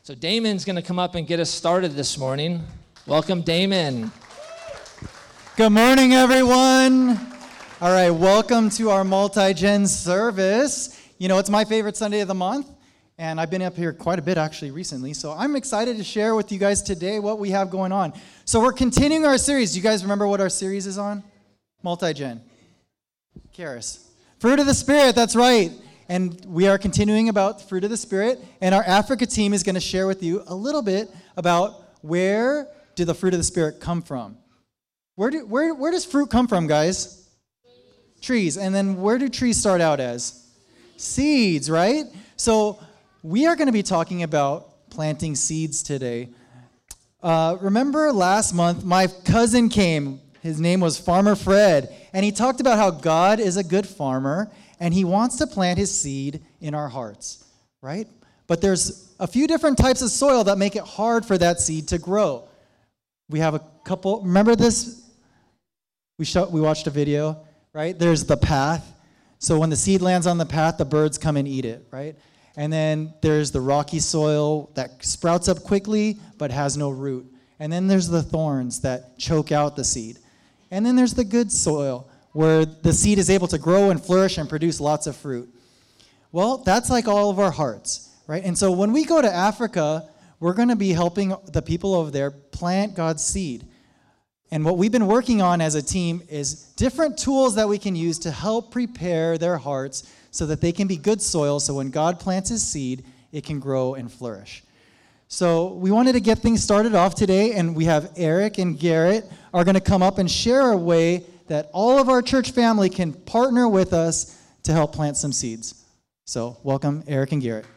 So Damon's going to come up and get us started this morning. Welcome, Damon. Good morning, everyone. All right, welcome to our multi-gen service. You know, it's my favorite Sunday of the month, and I've been up here quite a bit actually recently, so I'm excited to share with you guys today what we have going on. So we're continuing our series. Do you guys remember what our series is on? Multi-gen. Karis. Fruit of the Spirit, that's right. And we are continuing about the fruit of the Spirit, and our Africa team is going to share with you a little bit about where do the fruit of the Spirit come from. Where does fruit come from, guys? Trees. And then where do trees start out as? Seeds, right? So we are going to be talking about planting seeds today. Remember last month, my cousin came. His name was Farmer Fred, and he talked about how God is a good farmer, and he wants to plant his seed in our hearts, right? But there's a few different types of soil that make it hard for that seed to grow. We have a couple, remember this? We watched a video, right? There's the path. So when the seed lands on the path, the birds come and eat it, right? And then there's the rocky soil that sprouts up quickly but has no root. And then there's the thorns that choke out the seed. And then there's the good soil, where the seed is able to grow and flourish and produce lots of fruit. Well, that's like all of our hearts, right? And so when we go to Africa, we're going to be helping the people over there plant God's seed. And what we've been working on as a team is different tools that we can use to help prepare their hearts so that they can be good soil, so when God plants his seed, it can grow and flourish. So we wanted to get things started off today, and we have Eric and Garrett are going to come up and share a way that all of our church family can partner with us to help plant some seeds. So welcome, Eric and Garrett.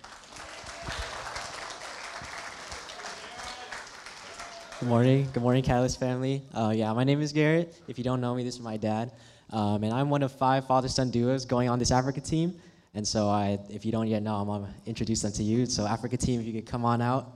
Good morning, Catalyst family. My name is Garrett. If you don't know me, this is my dad. And I'm one of 5 father-son duos going on this Africa team. And so if you don't yet know, I'm going to introduce them to you. So Africa team, if you could come on out.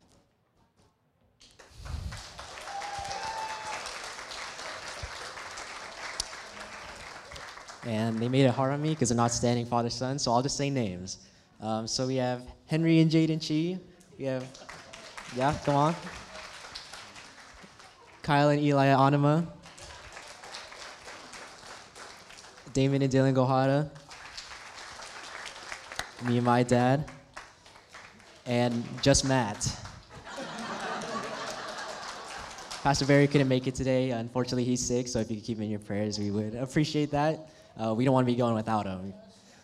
And they made it hard on me because they're not standing father-son, so I'll just say names. So we have Henry and Jaden Chi. We have, come on. Kyle and Eli Anima. Damon and Dylan Gohara. Me and my dad. And just Matt. Pastor Barry couldn't make it today. Unfortunately, he's sick, so if you could keep him in your prayers, we would appreciate that. We don't want to be going without him.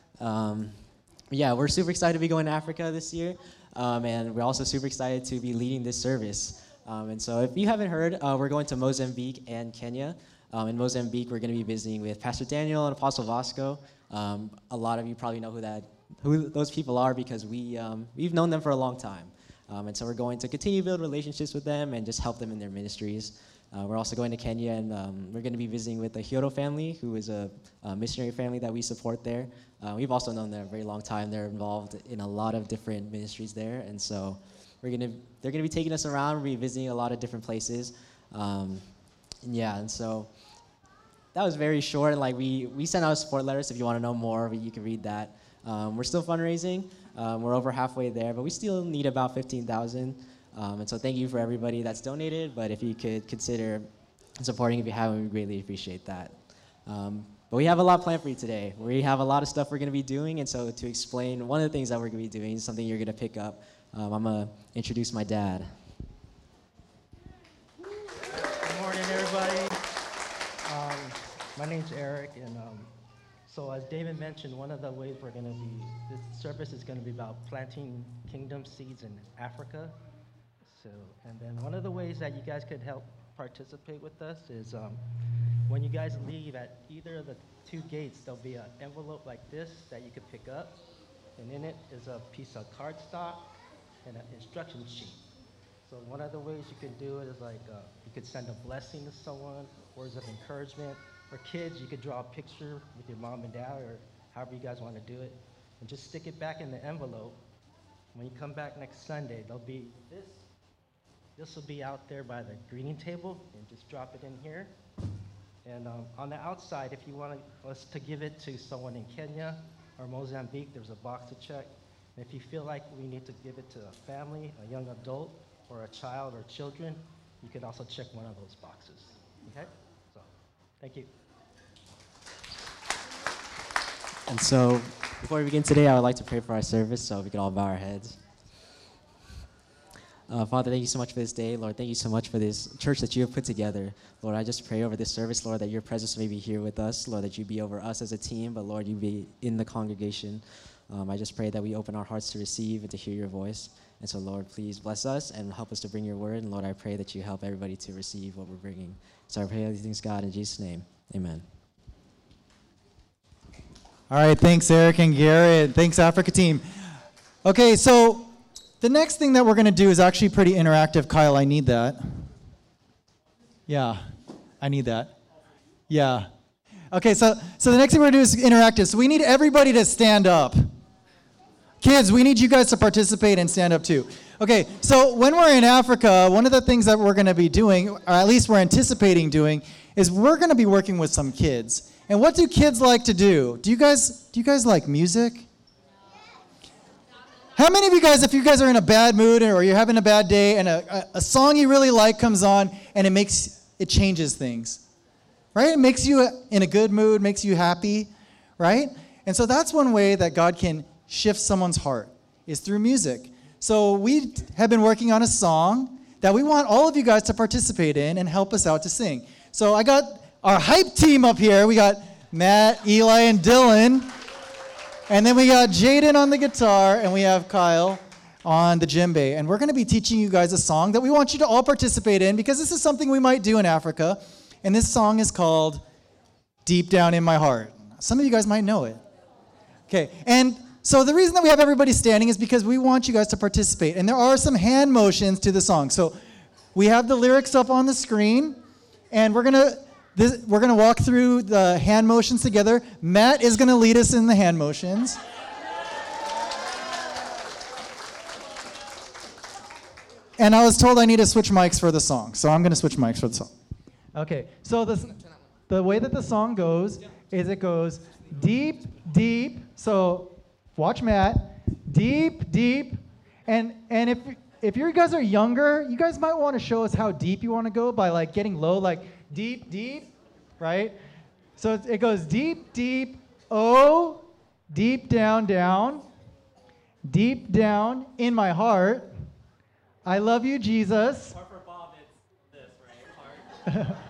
We're super excited to be going to Africa this year, and we're also super excited to be leading this service. And so if you haven't heard, we're going to Mozambique and Kenya. In Mozambique, we're going to be visiting with Pastor Daniel and Apostle Vasco. A lot of you probably know who those people are because we've known them for a long time. And so we're going to continue to build relationships with them and just help them in their ministries. We're also going to Kenya, and we're going to be visiting with the Hyodo family, who is a missionary family that we support there. We've also known them a very long time. They're involved in a lot of different ministries there, and so they're going to be taking us around. We'll be visiting a lot of different places. And so that was very short. Like we sent out support letters. If you want to know more, you can read that. We're still fundraising. We're over halfway there, but we still need about 15,000. And so thank you for everybody that's donated, but if you could consider supporting if you haven't, we greatly appreciate that. But we have a lot planned for you today. We have a lot of stuff we're going to be doing, and so to explain one of the things that we're going to be doing, something you're going to pick up, I'm going to introduce my dad. Good morning, everybody. My name's Eric, and so as David mentioned, one of the ways this service is going to be about planting kingdom seeds in Africa. So, and then one of the ways that you guys could help participate with us is when you guys leave at either of the 2 gates, there'll be an envelope like this that you could pick up, and in it is a piece of cardstock and an instruction sheet. So one of the ways you could do it is you could send a blessing to someone, words of encouragement. For kids, you could draw a picture with your mom and dad or however you guys want to do it, and just stick it back in the envelope. When you come back next Sunday, there'll be this. This will be out there by the greeting table, and just drop it in here. And on the outside, if you want us to give it to someone in Kenya or Mozambique, there's a box to check. And if you feel like we need to give it to a family, a young adult, or a child or children, you could also check one of those boxes. Okay? So, thank you. And so, before we begin today, I would like to pray for our service, so we can all bow our heads. Father, thank you so much for this day. Lord, thank you so much for this church that you have put together. Lord, I just pray over this service, Lord, that your presence may be here with us. Lord, that you be over us as a team, but Lord, you be in the congregation. I just pray that we open our hearts to receive and to hear your voice. And so, Lord, please bless us and help us to bring your word. And Lord, I pray that you help everybody to receive what we're bringing. So I pray all these things, God, in Jesus' name. Amen. All right, thanks, Eric and Garrett. Thanks, Africa team. Okay, so the next thing that we're going to do is actually pretty interactive. Kyle, I need that. Yeah, I need that. Yeah. Okay, so the next thing we're going to do is interactive. So we need everybody to stand up. Kids, we need you guys to participate and stand up too. Okay, so when we're in Africa, one of the things that we're going to be doing, or at least we're anticipating doing, is we're going to be working with some kids. And what do kids like to do? Do you guys like music? How many of you guys, if you guys are in a bad mood or you're having a bad day and a song you really like comes on and it changes things, right? It makes you in a good mood, makes you happy, right? And so that's one way that God can shift someone's heart, is through music. So we have been working on a song that we want all of you guys to participate in and help us out to sing. So I got our hype team up here. We got Matt, Eli, and Dylan. And then we got Jaden on the guitar, and we have Kyle on the djembe. And we're going to be teaching you guys a song that we want you to all participate in, because this is something we might do in Africa. And this song is called Deep Down in My Heart. Some of you guys might know it. Okay, and so the reason that we have everybody standing is because we want you guys to participate. And there are some hand motions to the song. So we have the lyrics up on the screen, and we're going to walk through the hand motions together. Matt is going to lead us in the hand motions. And I was told I need to switch mics for the song, so I'm going to switch mics for the song. Okay, so the way that the song goes is it goes deep, deep. So watch Matt. Deep, deep. And if you guys are younger, you guys might want to show us how deep you want to go by like getting low, like deep, deep, right? So it goes deep, deep, oh, deep down, down, deep down in my heart. I love you, Jesus. Or for Bob, it's this, right? Heart.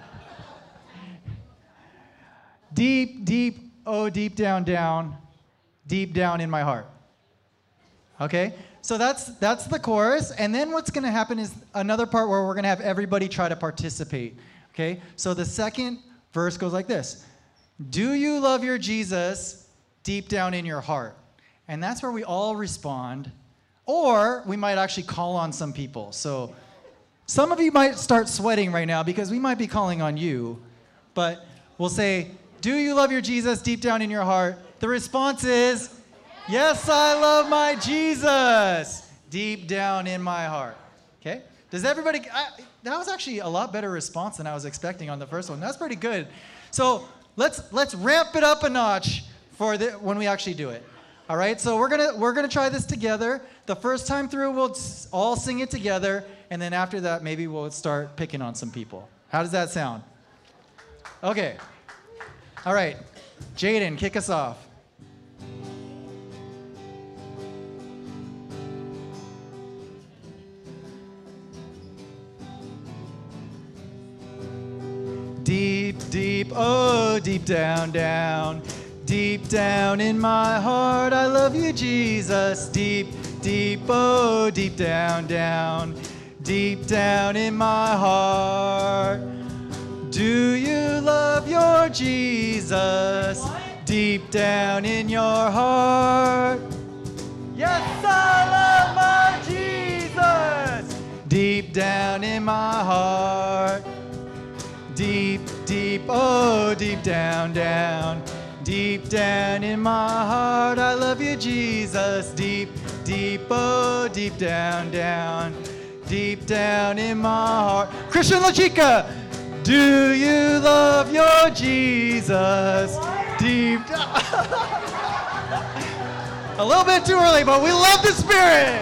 Deep, deep, oh, deep down, down, deep down in my heart. Okay? So that's the chorus. And then what's going to happen is another part where we're going to have everybody try to participate. Okay? So the second verse goes like this. Do you love your Jesus deep down in your heart? And that's where we all respond. Or we might actually call on some people. So some of you might start sweating right now because we might be calling on you. But we'll say, do you love your Jesus deep down in your heart? The response is, yes, I love my Jesus deep down in my heart. Okay? Does everybody, that was actually a lot better response than I was expecting on the first one. That's pretty good. So let's ramp it up a notch for when we actually do it. All right, so we're gonna try this together. The first time through, we'll all sing it together, and then after that, maybe we'll start picking on some people. How does that sound? Okay. All right, Jaden, kick us off. Deep, deep, oh, deep down, down. Deep down in my heart, I love you, Jesus. Deep, deep, oh, deep down, down. Deep down in my heart. Do you love your Jesus? Deep down in your heart. Yes, I love my Jesus. Deep down in my heart. Deep, deep, oh, deep down, down. Deep down in my heart, I love you, Jesus. Deep, deep, oh, deep down, down. Deep down in my heart. Christian La Chica, do you love your Jesus? Deep down. A little bit too early, but we love the Spirit.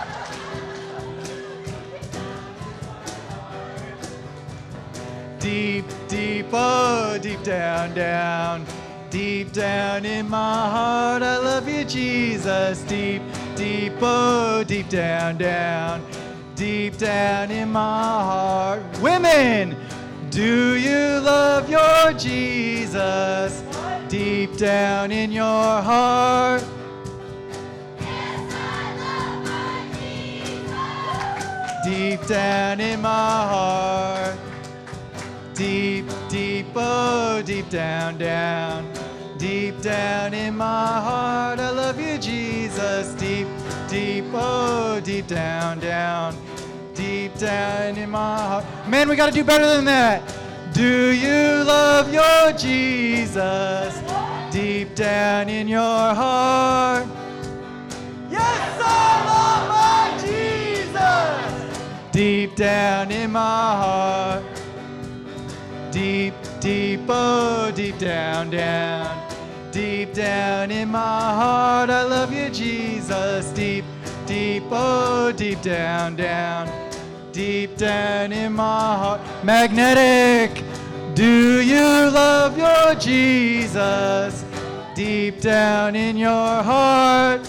Deep, deep, oh, deep down, down. Deep down in my heart, I love you, Jesus. Deep, deep, oh, deep down, down. Deep down in my heart. Women, do you love your Jesus? Deep down in your heart. Yes, I love my Jesus. Deep down in my heart. Deep, deep, oh, deep down, down. Deep down in my heart, I love you, Jesus. Deep, deep, oh, deep down, down. Deep down in my heart. Man, we got to do better than that. Do you love your Jesus? Deep down in your heart. Yes, I love my Jesus. Deep down in my heart. Deep, deep, oh, deep down, down. Deep down in my heart, I love you, Jesus. Deep, deep, oh, deep down, down. Deep down in my heart. Magnetic, do you love your Jesus? Deep down in your heart.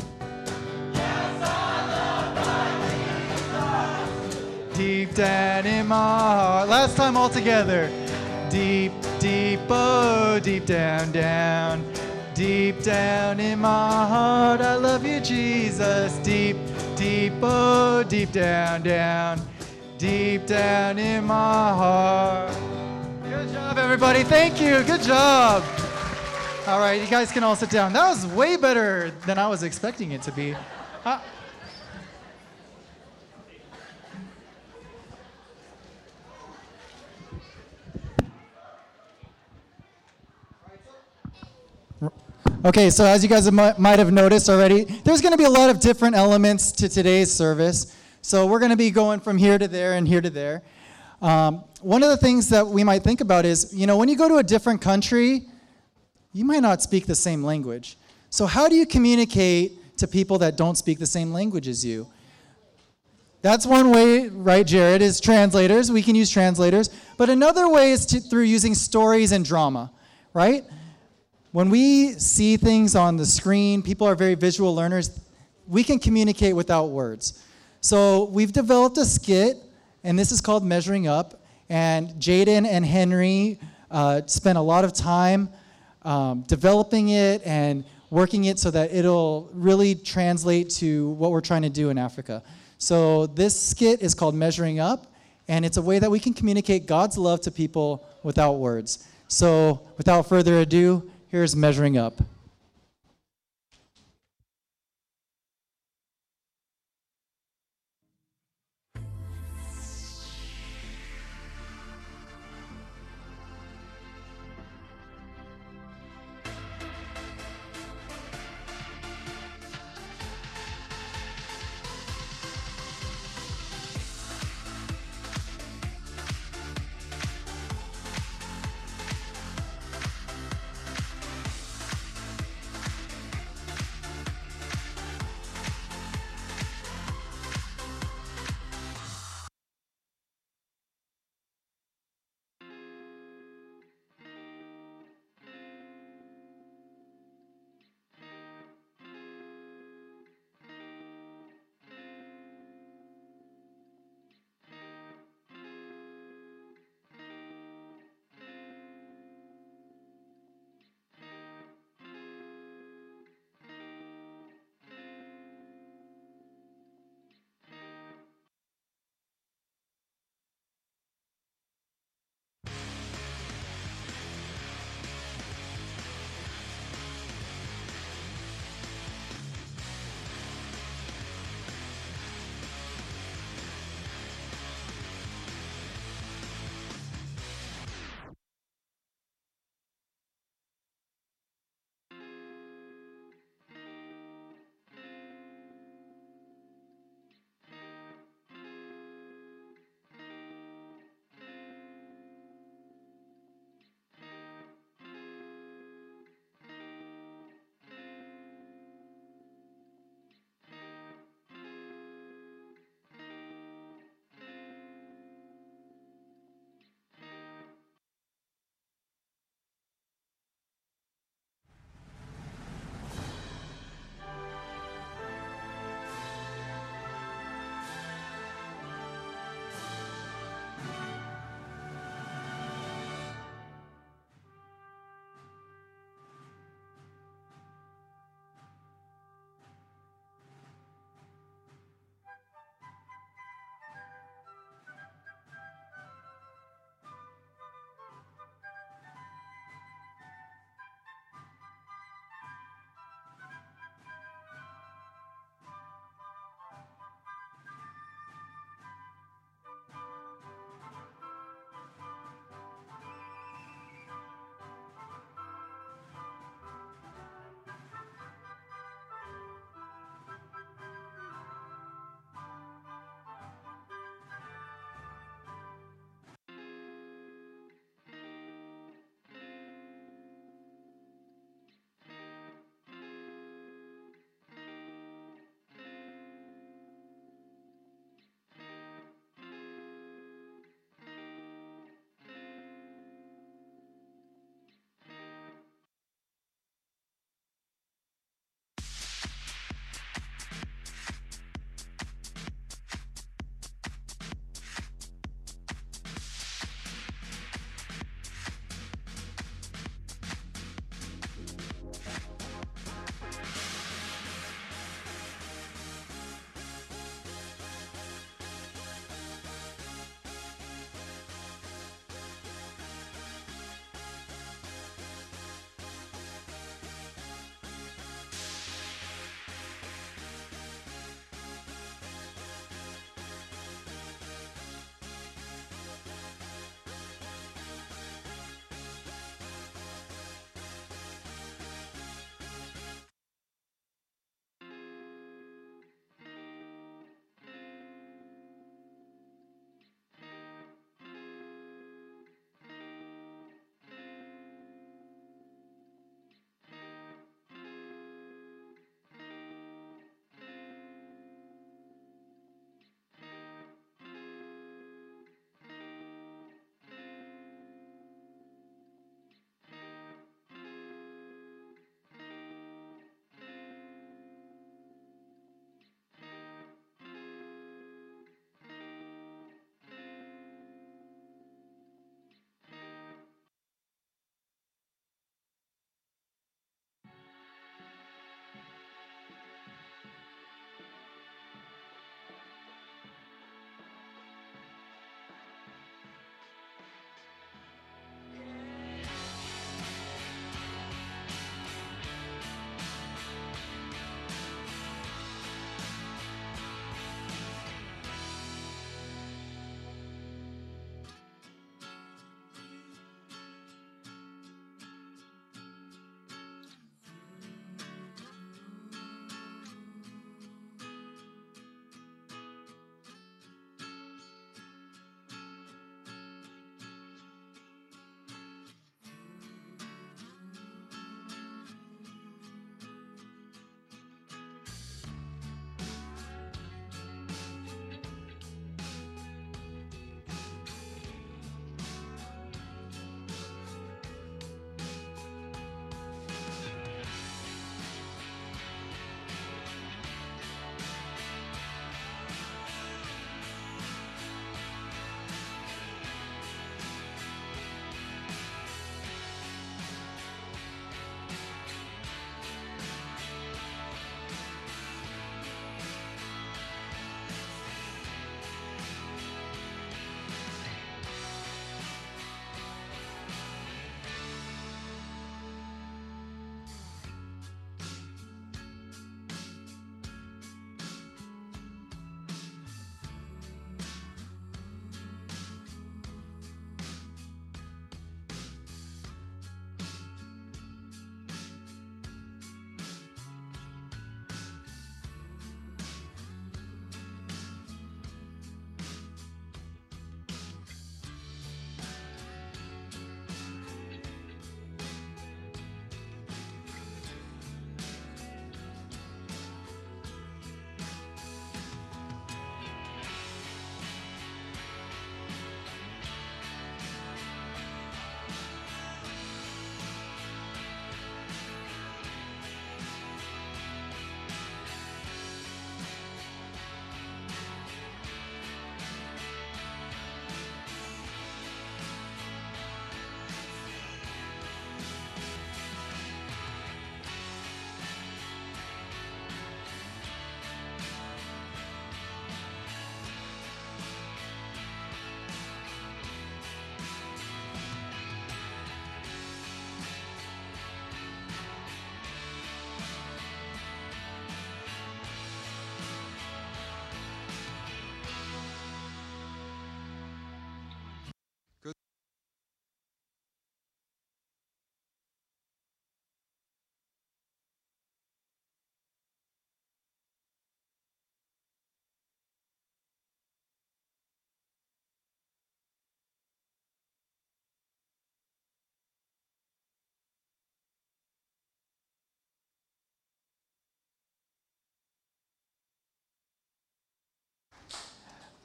Deep down in my heart. Last time all together. Deep, deep, oh, deep down, down. Deep down in my heart, I love you, Jesus. Deep, deep, oh, deep down, down. Deep down in my heart. Good job, everybody. Thank you. Good job. All right, you guys can all sit down. That was way better than I was expecting it to be. Okay, so as you guys might have noticed already, there's going to be a lot of different elements to today's service. So we're going to be going from here to there and here to there. One of the things that we might think about is, when you go to a different country, you might not speak the same language. So how do you communicate to people that don't speak the same language as you? That's one way, right, Jared, is translators. We can use translators. But another way is through using stories and drama, right? When we see things on the screen, people are very visual learners, we can communicate without words. So we've developed a skit, and this is called Measuring Up, and Jaden and Henry spent a lot of time developing it and working it so that it'll really translate to what we're trying to do in Africa. So this skit is called Measuring Up, and it's a way that we can communicate God's love to people without words. So without further ado, here's Measuring Up.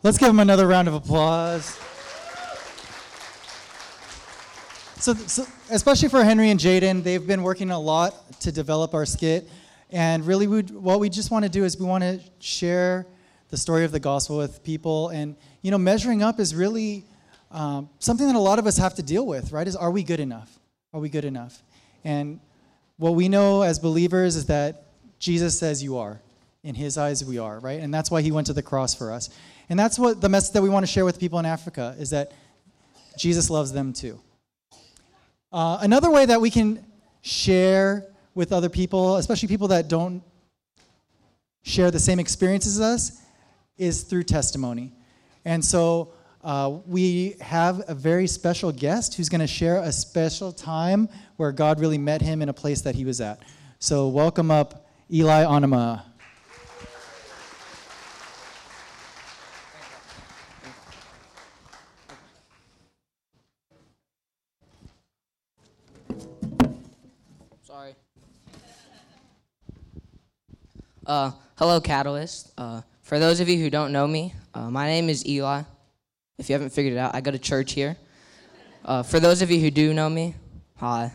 Let's give them another round of applause. So especially for Henry and Jaden, they've been working a lot to develop our skit. And really, what we just want to do is we want to share the story of the gospel with people. And, measuring up is really something that a lot of us have to deal with, right? Are we good enough? Are we good enough? And what we know as believers is that Jesus says you are. In his eyes, we are, right? And that's why he went to the cross for us. And that's what the message that we want to share with people in Africa is that Jesus loves them too. Another way that we can share with other people, especially people that don't share the same experiences as us, is through testimony. And so we have a very special guest who's going to share a special time where God really met him in a place that he was at. So welcome up Eli Onama. Sorry. Hello, Catalyst. For those of you who don't know me, my name is Eli. If you haven't figured it out, I go to church here. For those of you who do know me, hi.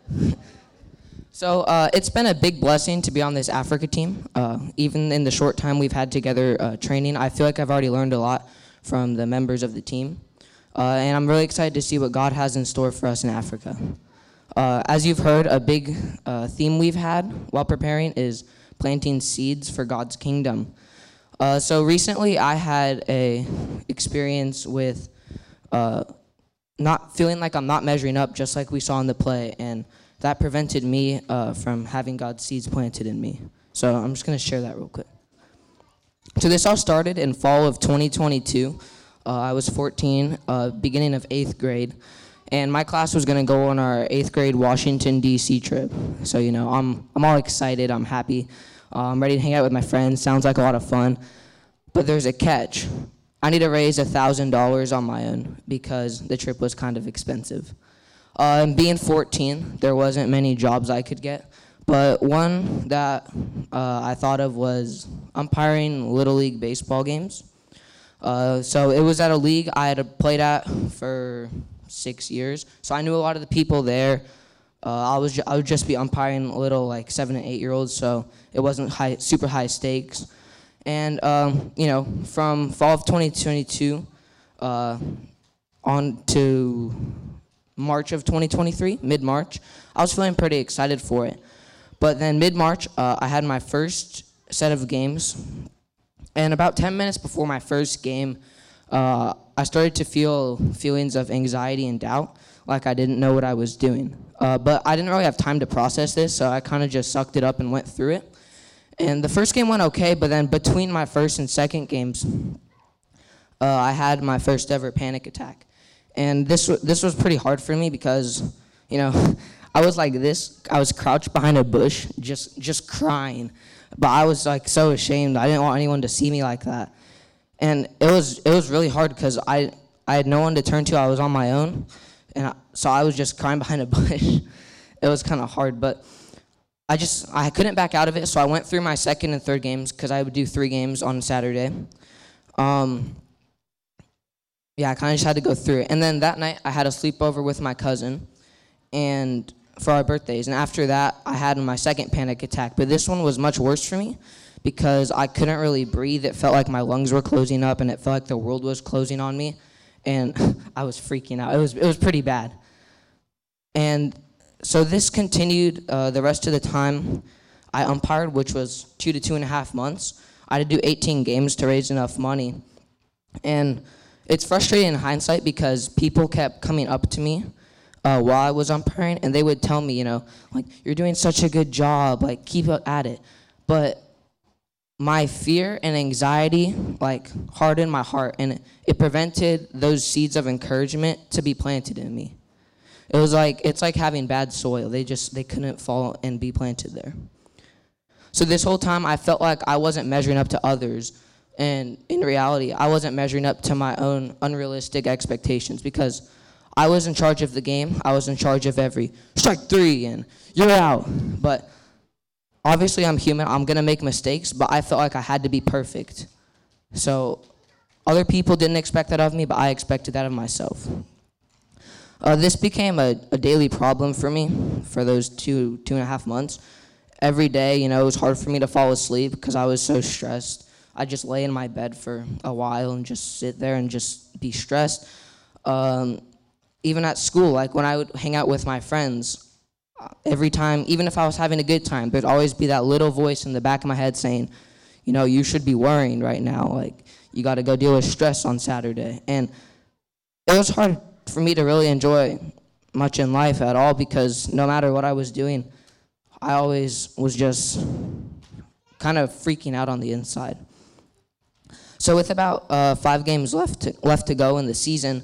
So it's been a big blessing to be on this Africa team. Even in the short time we've had together training, I feel like I've already learned a lot from the members of the team. And I'm really excited to see what God has in store for us in Africa. As you've heard, a big theme we've had while preparing is planting seeds for God's kingdom. So recently I had a experience with not feeling like I'm not measuring up, just like we saw in the play, and that prevented me from having God's seeds planted in me. So I'm just going to share that real quick. So this all started in fall of 2022. I was 14, beginning of 8th grade. And my class was going to go on our 8th grade Washington, D.C. trip. So, I'm all excited. I'm happy. I'm ready to hang out with my friends. Sounds like a lot of fun. But there's a catch. I need to raise $1,000 on my own because the trip was kind of expensive. And being 14, there wasn't many jobs I could get. But one that I thought of was umpiring Little League baseball games. So it was at a league I had played at for 6 years, so I knew a lot of the people there. I would just be umpiring little 7 and 8 year olds, so it wasn't super high stakes. And from fall of 2022 on to March of 2023, mid-March, I was feeling pretty excited for it. But then mid-March, I had my first set of games, and about 10 minutes before my first game, I started to feel feelings of anxiety and doubt, like I didn't know what I was doing. But I didn't really have time to process this, so I kind of just sucked it up and went through it. And the first game went okay, but then between my first and second games, I had my first ever panic attack. And this was pretty hard for me because, I was like this. I was crouched behind a bush, just crying. But I was so ashamed. I didn't want anyone to see me like that. And it was really hard because I had no one to turn to. I was on my own, and so I was just crying behind a bush. It was kind of hard, but I couldn't back out of it. So I went through my second and third games because I would do 3 games on Saturday. I kind of just had to go through it. And then that night I had a sleepover with my cousin, and for our birthdays. And after that I had my second panic attack. But this one was much worse for me, because I couldn't really breathe. It felt like my lungs were closing up, and it felt like the world was closing on me, and I was freaking out. It was pretty bad. And so this continued the rest of the time I umpired, which was 2 to 2.5 months. I had to do 18 games to raise enough money. And it's frustrating in hindsight because people kept coming up to me while I was umpiring, and they would tell me, you're doing such a good job, keep at it. But my fear and anxiety hardened my heart, and it prevented those seeds of encouragement to be planted in me. It's like having bad soil. They couldn't fall and be planted there. So this whole time I felt like I wasn't measuring up to others, and in reality I wasn't measuring up to my own unrealistic expectations, because I was in charge of the game. I was in charge of every strike 3 and you're out. But obviously I'm human. I'm going to make mistakes, but I felt like I had to be perfect. So Other people didn't expect that of me, but I expected that of myself. This became a daily problem for me for those two and a half months. Every day, it was hard for me to fall asleep because I was so stressed. I'd just lay in my bed for a while and just sit there and just be stressed. Even at school, like when I would hang out with my friends, every time, even if I was having a good time, there'd always be that little voice in the back of my head saying, you should be worrying right now. Like, you got to go deal with stress on Saturday. And it was hard for me to really enjoy much in life at all because no matter what I was doing, I always was just kind of freaking out on the inside. So with about 5 games left to go in the season,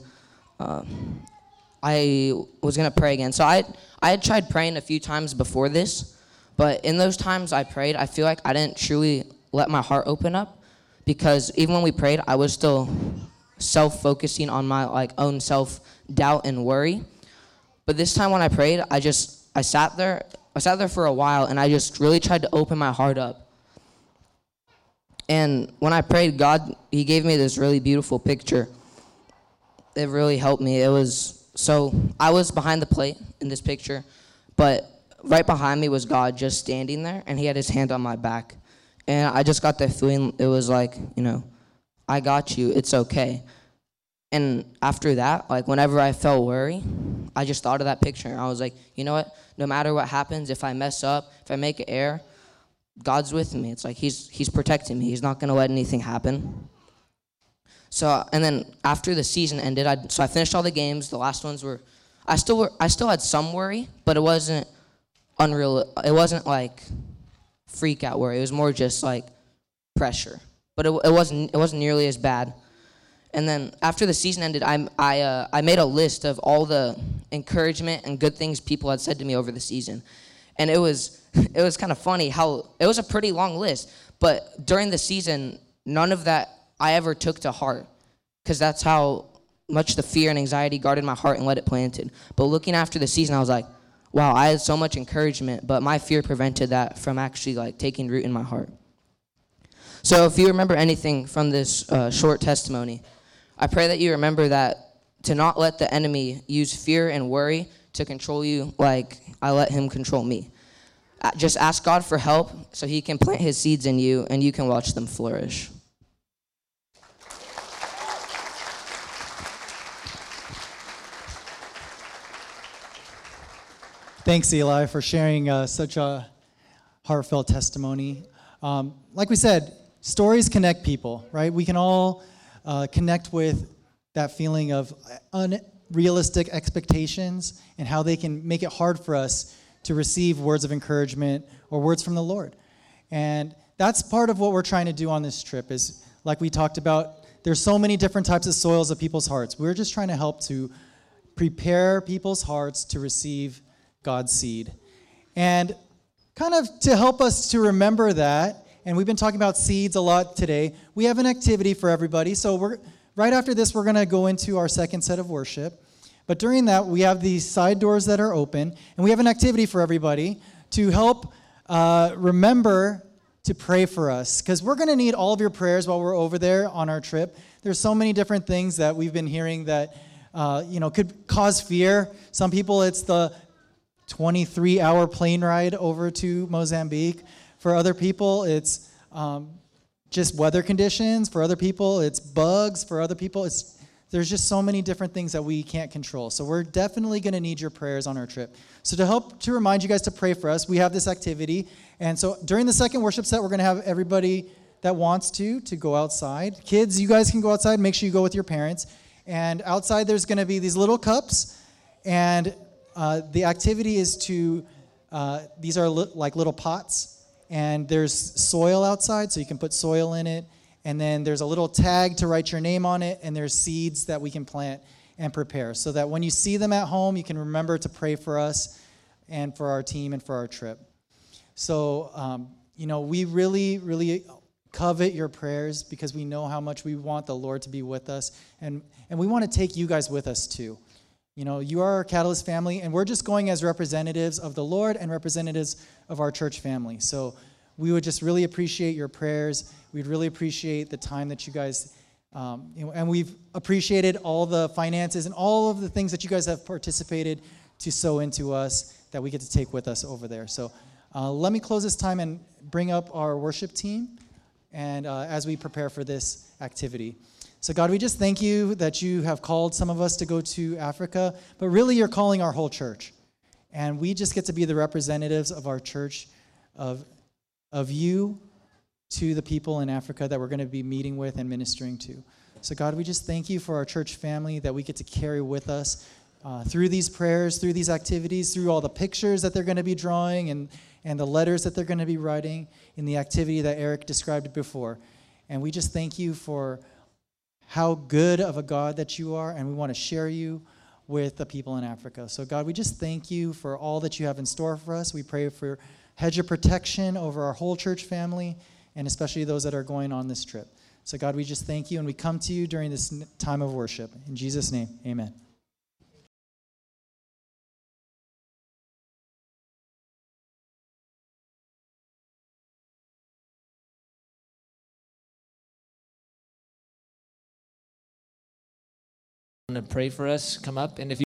I was going to pray again. So I had tried praying a few times before this, but in those times I prayed, I feel like I didn't truly let my heart open up because even when we prayed, I was still self-focusing on my own self-doubt and worry. But this time when I prayed, I sat there for a while and I just really tried to open my heart up. And when I prayed, God, he gave me this really beautiful picture. It really helped me. I was behind the plate in this picture, but right behind me was God just standing there, and he had his hand on my back. And I just got that feeling, it was like, I got you, it's okay. And after that, whenever I felt worry, I just thought of that picture, and I was like, you know what, no matter what happens, if I mess up, if I make an error, God's with me. It's like he's protecting me. He's not going to let anything happen. So, and then after the season ended, I finished all the games. The last ones were, I still had some worry, but it wasn't unreal. It wasn't like freak out worry. It was more just like pressure. But it wasn't nearly as bad. And then after the season ended, I made a list of all the encouragement and good things people had said to me over the season. And it was kind of funny how it was a pretty long list. But during the season, none of that I ever took to heart, because that's how much the fear and anxiety guarded my heart and let it planted. But looking after the season, I was like, wow, I had so much encouragement, but my fear prevented that from actually taking root in my heart. So if you remember anything from this short testimony, I pray that you remember that to not let the enemy use fear and worry to control you like I let him control me. Just ask God for help so he can plant his seeds in you and you can watch them flourish. Thanks, Eli, for sharing such a heartfelt testimony. Like we said, stories connect people, right? We can all connect with that feeling of unrealistic expectations and how they can make it hard for us to receive words of encouragement or words from the Lord. And that's part of what we're trying to do on this trip is, like we talked about, there's so many different types of soils of people's hearts. We're just trying to help to prepare people's hearts to receive God's seed. And kind of to help us to remember that, and we've been talking about seeds a lot today, we have an activity for everybody. So right after this, we're going to go into our second set of worship. But during that, we have these side doors that are open, and we have an activity for everybody to help remember to pray for us, because we're going to need all of your prayers while we're over there on our trip. There's so many different things that we've been hearing that could cause fear. Some people, it's the 23-hour plane ride over to Mozambique. For other people, it's just weather conditions. For other people, it's bugs. For other people, there's just so many different things that we can't control. So we're definitely going to need your prayers on our trip. So to help to remind you guys to pray for us, we have this activity. And so during the second worship set, we're going to have everybody that wants to go outside. Kids, you guys can go outside. Make sure you go with your parents. And outside, there's going to be these little cups. And the activity is these are like little pots. And there's soil outside, so you can put soil in it. And then there's a little tag to write your name on it, and there's seeds that we can plant and prepare so that when you see them at home, you can remember to pray for us and for our team and for our trip. So, we really, really covet your prayers because we know how much we want the Lord to be with us, and we want to take you guys with us too. You are our Catalyst family, and we're just going as representatives of the Lord and representatives of our church family. So we would just really appreciate your prayers. We'd really appreciate the time that you guys And we've appreciated all the finances and all of the things that you guys have participated to sow into us that we get to take with us over there. So let me close this time and bring up our worship team and as we prepare for this activity. So God, we just thank you that you have called some of us to go to Africa, but really you're calling our whole church. And we just get to be the representatives of our church, of you to the people in Africa that we're going to be meeting with and ministering to. So God, we just thank you for our church family that we get to carry with us through these prayers, through these activities, through all the pictures that they're going to be drawing and the letters that they're going to be writing in the activity that Eric described before. And we just thank you for how good of a God that you are, and we want to share you with the people in Africa. So God, we just thank you for all that you have in store for us. We pray for hedge of protection over our whole church family, and especially those that are going on this trip. So God, we just thank you, and we come to you during this time of worship. In Jesus' name, amen. To pray for us, come up. And if